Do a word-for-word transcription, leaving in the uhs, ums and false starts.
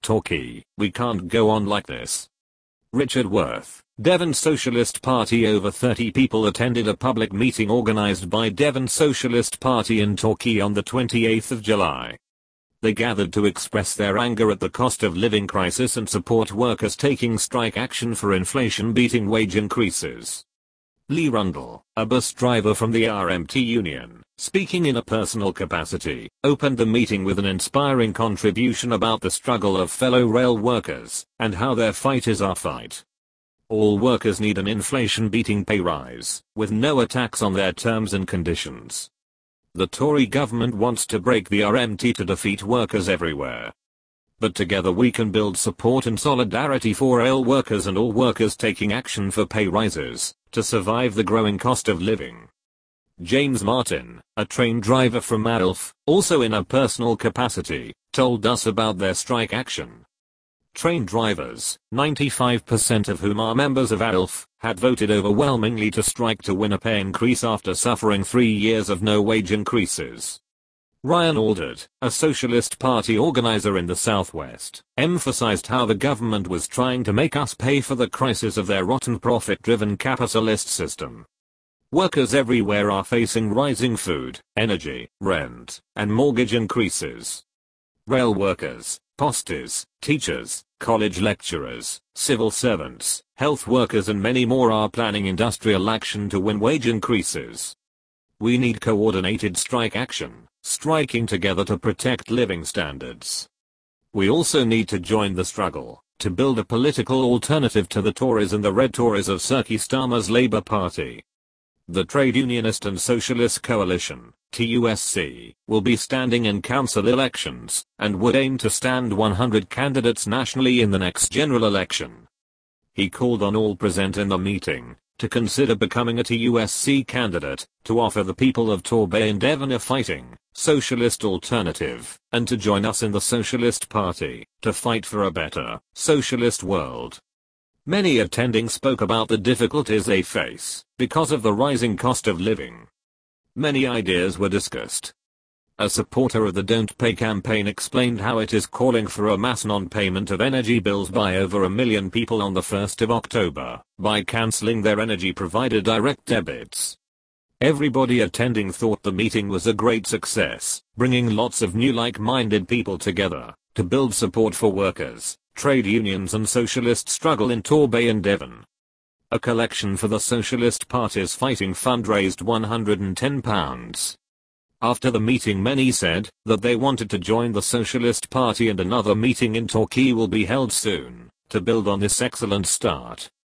Torquay, we can't go on like this. Richard Worth, Devon Socialist Party. Over thirty people attended a public meeting organised by Devon Socialist Party in Torquay on the twenty-eighth of July. They gathered to express their anger at the cost of living crisis and support workers taking strike action for inflation-beating wage increases. Lee Rundle, a bus driver from the R M T union, speaking in a personal capacity, opened the meeting with an inspiring contribution about the struggle of fellow rail workers, and how their fight is our fight. All workers need an inflation-beating pay rise, with no attacks on their terms and conditions. The Tory government wants to break the R M T to defeat workers everywhere. But together we can build support and solidarity for rail workers and all workers taking action for pay rises, to survive the growing cost of living. James Martin, a train driver from Adelph, also in a personal capacity, told us about their strike action. Train drivers, ninety-five percent of whom are members of Adelph, had voted overwhelmingly to strike to win a pay increase after suffering three years of no wage increases. Ryan Aldred, a Socialist Party organizer in the Southwest, emphasized how the government was trying to make us pay for the crisis of their rotten profit-driven capitalist system. Workers everywhere are facing rising food, energy, rent, and mortgage increases. Rail workers, posties, teachers, college lecturers, civil servants, health workers and many more are planning industrial action to win wage increases. We need coordinated strike action, striking together to protect living standards. We also need to join the struggle, to build a political alternative to the Tories and the Red Tories of Sir Keir Starmer's Labour Party. The Trade Unionist and Socialist Coalition, T U S C, will be standing in council elections, and would aim to stand one hundred candidates nationally in the next general election. He called on all present in the meeting to consider becoming a T U S C candidate, to offer the people of Torbay and Devon a fighting, socialist alternative, and to join us in the Socialist Party, to fight for a better, socialist world. Many attending spoke about the difficulties they face, because of the rising cost of living. Many ideas were discussed. A supporter of the Don't Pay campaign explained how it is calling for a mass non-payment of energy bills by over a million people on the first of October, by cancelling their energy provider direct debits. Everybody attending thought the meeting was a great success, bringing lots of new like-minded people together, to build support for workers, trade unions and socialist struggle in Torbay and Devon. A collection for the Socialist Party's Fighting Fund raised one hundred and ten pounds. After the meeting many said that they wanted to join the Socialist Party, and another meeting in Torquay will be held soon, to build on this excellent start.